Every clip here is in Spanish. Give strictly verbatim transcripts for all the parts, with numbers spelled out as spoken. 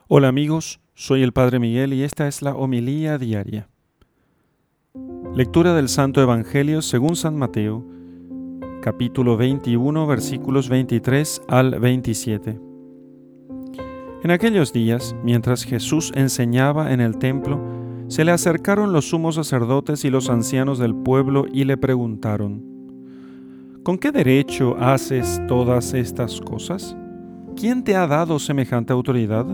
Hola amigos, soy el Padre Miguel y esta es la homilía diaria. Lectura del Santo Evangelio según San Mateo, capítulo veintiuno, versículos veintitrés al veintisiete. En aquellos días, mientras Jesús enseñaba en el templo, se le acercaron los sumos sacerdotes y los ancianos del pueblo y le preguntaron: ¿Con qué derecho haces todas estas cosas? ¿Quién te ha dado semejante autoridad?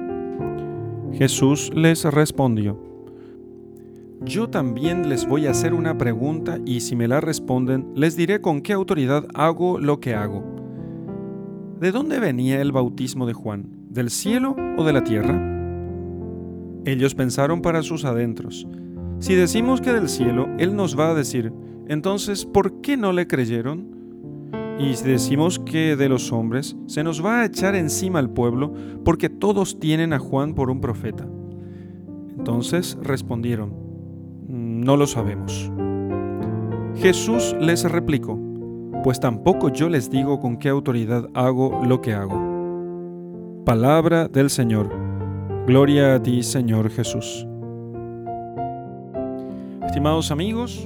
Jesús les respondió: Yo también les voy a hacer una pregunta y si me la responden, les diré con qué autoridad hago lo que hago. ¿De dónde venía el bautismo de Juan? ¿Del cielo o de la tierra? Ellos pensaron para sus adentros: Si decimos que del cielo, él nos va a decir: entonces, ¿por qué no le creyeron? Y si decimos que de los hombres, se nos va a echar encima al pueblo, porque todos tienen a Juan por un profeta. Entonces respondieron: No lo sabemos. Jesús les replicó: Pues tampoco yo les digo con qué autoridad hago lo que hago. Palabra del Señor. Gloria a ti, Señor Jesús. Estimados amigos,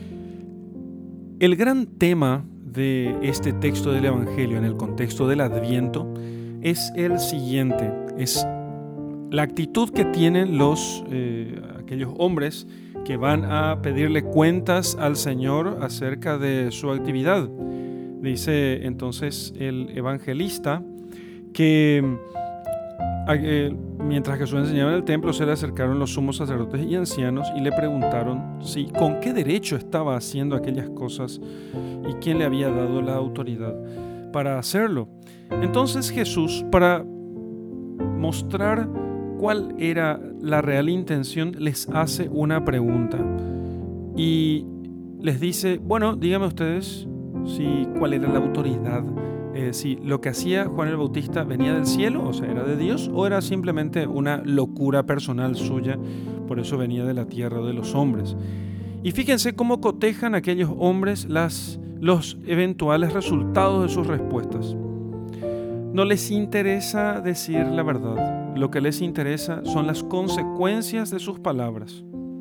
el gran tema de este texto del Evangelio en el contexto del Adviento es el siguiente: es la actitud que tienen los eh, aquellos hombres que van a pedirle cuentas al Señor acerca de su actividad. Dice entonces el evangelista que eh, mientras Jesús enseñaba en el templo, se le acercaron los sumos sacerdotes y ancianos y le preguntaron si con qué derecho estaba haciendo aquellas cosas y quién le había dado la autoridad para hacerlo. Entonces Jesús, para mostrar cuál era la real intención, les hace una pregunta y les dice: bueno, díganme ustedes si cuál era la autoridad, eh, si lo que hacía Juan el Bautista venía del cielo, o sea, era de Dios, o era simplemente una locura personal suya, por eso venía de la tierra o de los hombres. Y fíjense cómo cotejan aquellos hombres las, los eventuales resultados de sus respuestas. No les interesa decir la verdad, lo que les interesa son las consecuencias de sus palabras.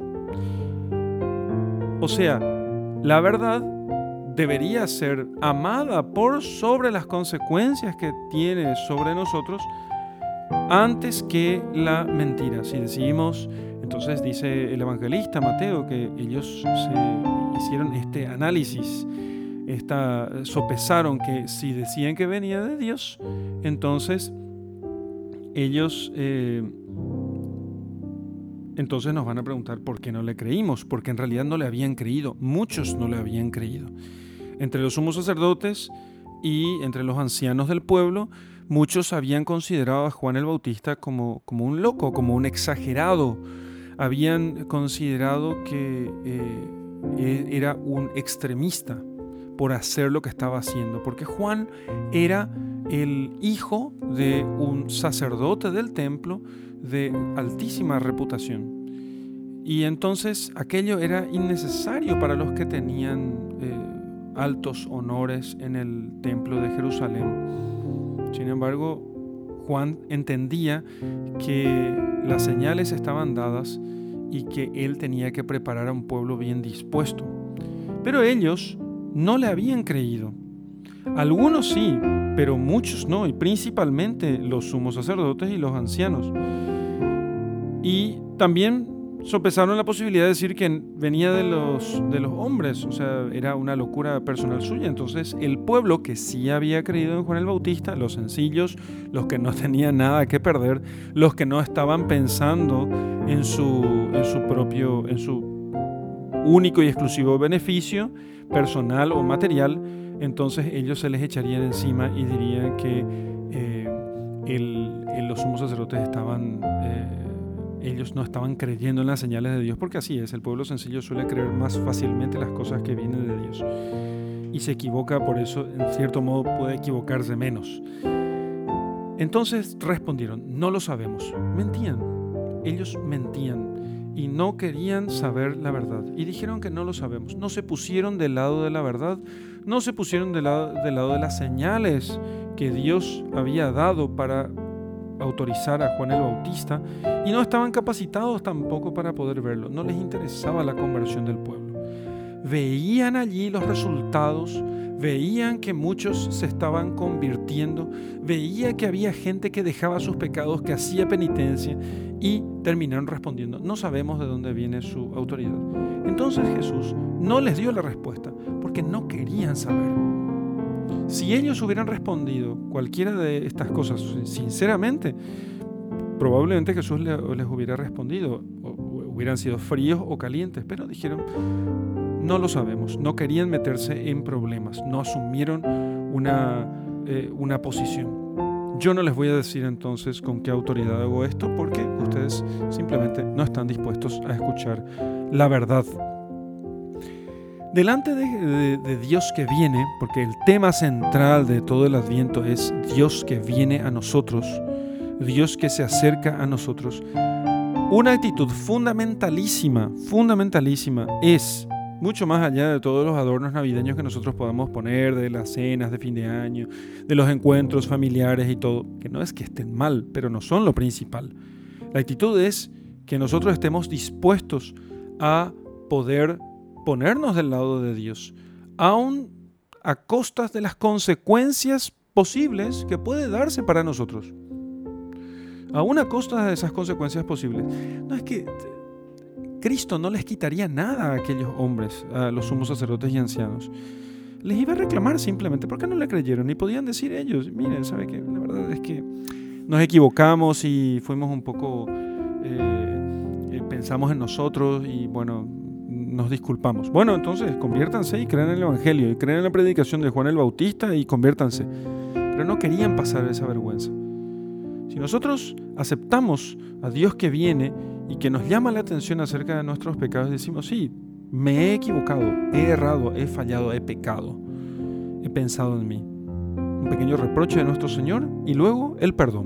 O sea, la verdad debería ser amada por sobre las consecuencias que tiene sobre nosotros antes que la mentira. Si decimos, entonces dice el evangelista Mateo que ellos se hicieron este análisis, esta, sopesaron que si decían que venía de Dios, entonces ellos eh, entonces nos van a preguntar por qué no le creímos, porque en realidad no le habían creído, muchos no le habían creído. Entre los sumos sacerdotes y entre los ancianos del pueblo, muchos habían considerado a Juan el Bautista como, como un loco, como un exagerado. Habían considerado que eh, era un extremista por hacer lo que estaba haciendo, porque Juan era el hijo de un sacerdote del templo de altísima reputación. Y entonces aquello era innecesario para los que tenían eh, altos honores en el templo de Jerusalén. Sin embargo, Juan entendía que las señales estaban dadas y que él tenía que preparar a un pueblo bien dispuesto. Pero ellos no le habían creído. Algunos sí, pero muchos no, y principalmente los sumos sacerdotes y los ancianos. Y también sopesaron la posibilidad de decir que venía de los, de los hombres, o sea, era una locura personal suya. Entonces el pueblo que sí había creído en Juan el Bautista, los sencillos, los que no tenían nada que perder, los que no estaban pensando en su, en su propio, en su único y exclusivo beneficio personal o material, entonces ellos se les echarían encima y dirían que eh, el, el, los sumos sacerdotes estaban... Eh, ellos no estaban creyendo en las señales de Dios, porque así es, el pueblo sencillo suele creer más fácilmente las cosas que vienen de Dios y se equivoca, por eso en cierto modo puede equivocarse menos. Entonces respondieron: no lo sabemos. Mentían, ellos mentían y no querían saber la verdad y dijeron que no lo sabemos. No se pusieron del lado de la verdad, no se pusieron del lado, del lado de las señales que Dios había dado para autorizar a Juan el Bautista y no estaban capacitados tampoco para poder verlo. No les interesaba la conversión del pueblo. Veían allí los resultados, veían que muchos se estaban convirtiendo, veía que había gente que dejaba sus pecados, que hacía penitencia y terminaron respondiendo. No sabemos de dónde viene su autoridad. Entonces Jesús no les dio la respuesta porque no querían saber. Si ellos hubieran respondido cualquiera de estas cosas sinceramente, probablemente Jesús les hubiera respondido, o hubieran sido fríos o calientes, pero dijeron, no lo sabemos, no querían meterse en problemas, no asumieron una, eh, una posición. Yo no les voy a decir entonces con qué autoridad hago esto, porque ustedes simplemente no están dispuestos a escuchar la verdad. Delante de, de, de Dios que viene, porque el tema central de todo el Adviento es Dios que viene a nosotros, Dios que se acerca a nosotros, una actitud fundamentalísima, fundamentalísima es, mucho más allá de todos los adornos navideños que nosotros podamos poner, de las cenas de fin de año, de los encuentros familiares y todo, que no es que estén mal, pero no son lo principal. La actitud es que nosotros estemos dispuestos a poder ponernos del lado de Dios, aun a costas de las consecuencias posibles que puede darse para nosotros. Aún a costas de esas consecuencias posibles. No es que Cristo no les quitaría nada a aquellos hombres, a los sumos sacerdotes y ancianos. Les iba a reclamar simplemente, ¿por qué no le creyeron? Y podían decir ellos, miren, ¿sabe qué? La verdad es que nos equivocamos y fuimos un poco, eh, eh, pensamos en nosotros y bueno, nos disculpamos. Bueno, entonces conviértanse y crean en el Evangelio y crean en la predicación de Juan el Bautista y conviértanse. Pero no querían pasar esa vergüenza. Si nosotros aceptamos a Dios que viene y que nos llama la atención acerca de nuestros pecados, decimos, sí, me he equivocado, he errado, he fallado, he pecado, he pensado en mí. Un pequeño reproche de nuestro Señor y luego el perdón.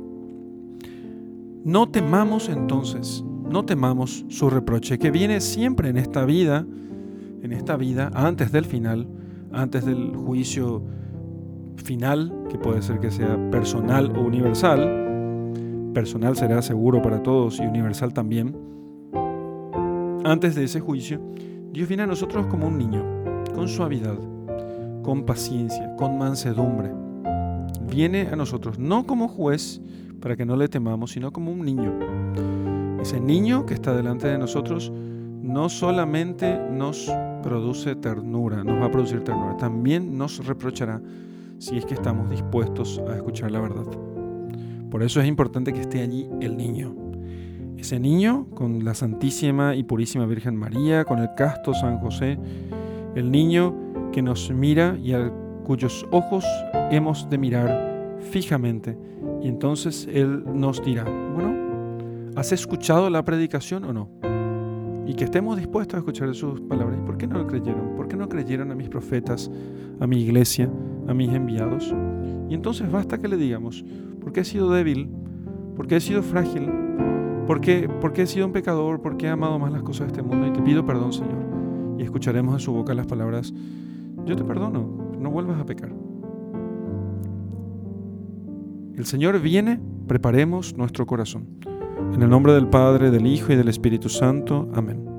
No temamos entonces, no temamos su reproche, que viene siempre en esta vida, en esta vida, antes del final, antes del juicio final, que puede ser que sea personal o universal. Personal será seguro para todos y universal también. Antes de ese juicio, Dios viene a nosotros como un niño, con suavidad, con paciencia, con mansedumbre. Viene a nosotros no como juez para que no le temamos, sino como un niño. Ese niño que está delante de nosotros no solamente nos produce ternura, nos va a producir ternura, también nos reprochará si es que estamos dispuestos a escuchar la verdad. Por eso es importante que esté allí el niño. Ese niño con la Santísima y Purísima Virgen María, con el casto San José, el niño que nos mira y a cuyos ojos hemos de mirar fijamente. Y entonces Él nos dirá, bueno, ¿has escuchado la predicación o no? Y que estemos dispuestos a escuchar sus palabras. ¿Y por qué no lo creyeron? ¿Por qué no creyeron a mis profetas, a mi iglesia, a mis enviados? Y entonces basta que le digamos, porque he sido débil, porque he sido frágil, porque, porque he sido un pecador, porque he amado más las cosas de este mundo y te pido perdón, Señor. Y escucharemos de su boca las palabras, yo te perdono, no vuelvas a pecar. El Señor viene, preparemos nuestro corazón. En el nombre del Padre, del Hijo y del Espíritu Santo. Amén.